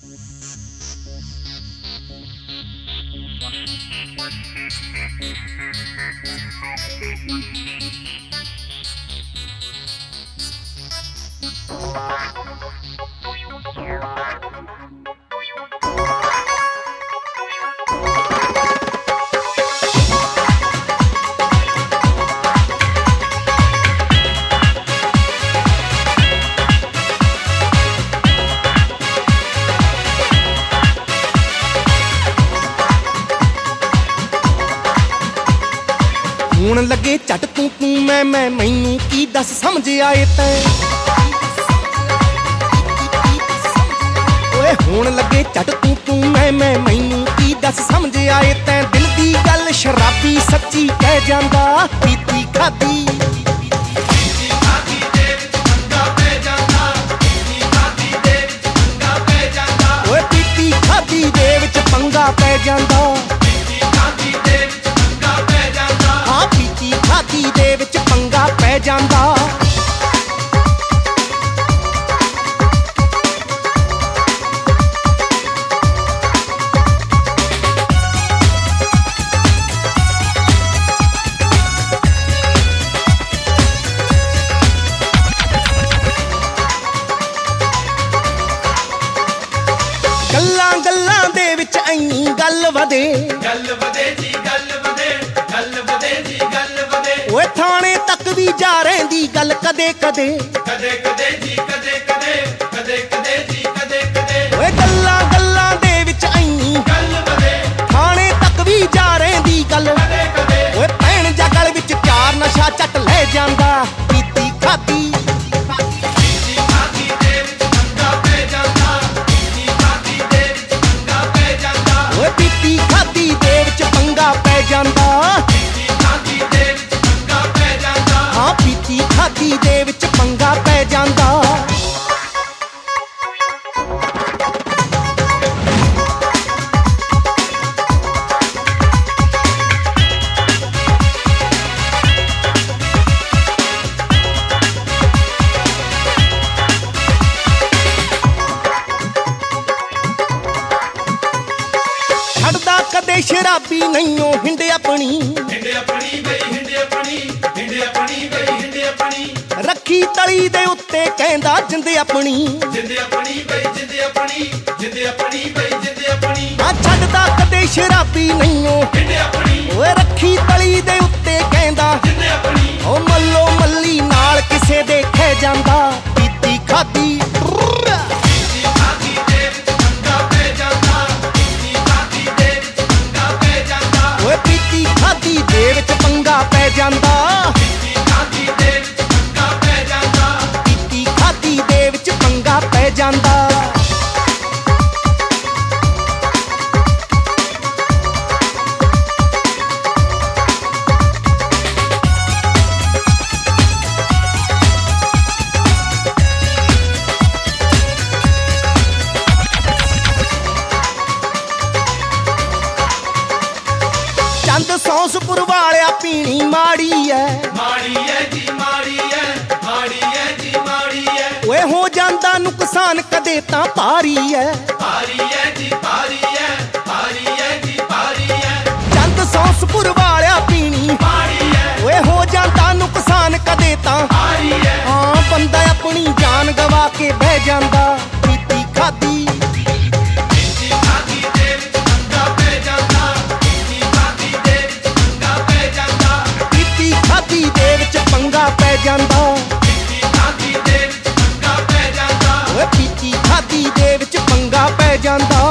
ਹੁਣ ਲੱਗੇ ਝੱਟ ਤੂੰ ਤੂੰ ਮੈਂ ਮੈਨੂੰ ਕੀ ਦੱਸ ਸਮਝ ਆਏ ਤੈਂ ਓਏ ਹੁਣ ਲੱਗੇ ਝੱਟ ਤੂੰ ਤੂੰ ਮੈਂ ਮੈਨੂੰ ਕੀ ਦੱਸ ਸਮਝ ਆਏ ਤੈਂ ਦਿਲ ਦੀ ਗੱਲ ਸ਼ਰਾਬੀ ਸੱਚੀ ਕਹਿ ਜਾਂਦਾ ਪੀਤੀ ਖਾਦੀ ਓਏ ਪੀਤੀ ਖਾਦੀ ਦੇ ਵਿੱਚ ਪੰਗਾ ਪੈ ਜਾਂਦਾ ਖਾਦੀ ਦੇ ਵਿੱਚ ਪੰਗਾ ਪੈ ਜਾਂਦਾ ਗੱਲਾਂ ਗੱਲਾਂ ਦੇ ਵਿੱਚ ਐਨੀ ਗੱਲ ਵਧੇ ਜੀ ਓਏ ਥਾਣੇ ਤੱਕ ਵੀ ਜਾ ਰਹਿੰਦੀ ਗੱਲ ਕਦੇ ਕਦੇ ਓਏ ਗੱਲਾਂ ਗੱਲਾਂ ਦੇ ਵਿੱਚ ਐਨੀ ਥਾਣੇ ਤੱਕ ਵੀ ਜਾ ਰਹਿੰਦੀ ਗੱਲ ਓਏ ਭੈਣ ਜਾ ਗਲ ਵਿੱਚ ਚਾਰ ਨਸ਼ਾ ਚੱਟ ਲੈ ਜਾਂਦਾ ਪੀਤੀ ਖਾਦੀ ਓਏ ਪੀਤੀ ਖਾਦੀ ਦੇ ਵਿੱਚ ਪੰਗਾ ਪੈ ਜਾਂਦਾ ਪੀਤੀ ਖਾਦੀ ਦੇ ਵਿੱਚ ਪੰਗਾ ਪੈ ਜਾਂਦਾ ਛੱਡਦਾ ਕਦੇ ਸ਼ਰਾਬੀ ਨਹੀਂਓ ਹਿੰਡ ਆਪਣੀ ਰੱਖੀ ਤਲੀ ਦੇ ਉੱਤੇ ਕਹਿੰਦਾ ਜਿੰਦ ਆਪਣੀ ਆ ਛੱਡਦਾ ਕਦੇ ਸ਼ਰਾਬੀ ਨਹੀਂਓ ਓਏ ਰੱਖੀ ਤਲੀ ਦੇ ਉੱਤੇ ਕਹਿੰਦਾ ਓ ਮੱਲੋ ਮੱਲੀ ਨਾਲ ਕਿਸੇ ਦੇ ਖੈ ਜਾਂਦਾ ਪੀਤੀ ਖਾਦੀ ਓਏ ਪੀਤੀ ਖਾਦੀ ਦੇ ਵਿੱਚ ਪੰਗਾ ਪੈ ਜਾਂਦਾ ਖਾਦੀ ਦੇ ਵਿੱਚ ਪੰਗਾ ਪੈ ਜਾਂਦਾ ਚੰਦ ਸੌਂਸਪੁਰ ਵਾਲਿਆ ਪੀਣੀ ਮਾੜੀ ਐ ਓਏ ਹੋ ਜਾਂਦਾ ਨੁਕਸਾਨ ਕਦੇ ਤਾਂ ਭਾਰੀ ਐ ਚੰਦ ਸੌਂਸਪੁਰ ਵਾਲਿਆ ਪੀਣੀ ਓਏ ਹੋ ਜਾਂਦਾ ਨੁਕਸਾਨ ਕਦੇ ਤਾਂ ਹਾਂ ਬੰਦਾ ਆਪਣੀ ਜਾਨ ਗਵਾ ਕੇ ਬਹਿ ਜਾਂਦਾ ਪੀਤੀ ਖਾਦੀ ਪੀਤੀ ਖਾਦੀ ਦੇ ਵਿੱਚ ਪੰਗਾ ਪੈ ਜਾਂਦਾ ਓਏ ਪੀਤੀ ਖਾਦੀ ਦੇ ਵਿੱਚ ਪੰਗਾ ਪੈ ਜਾਂਦਾ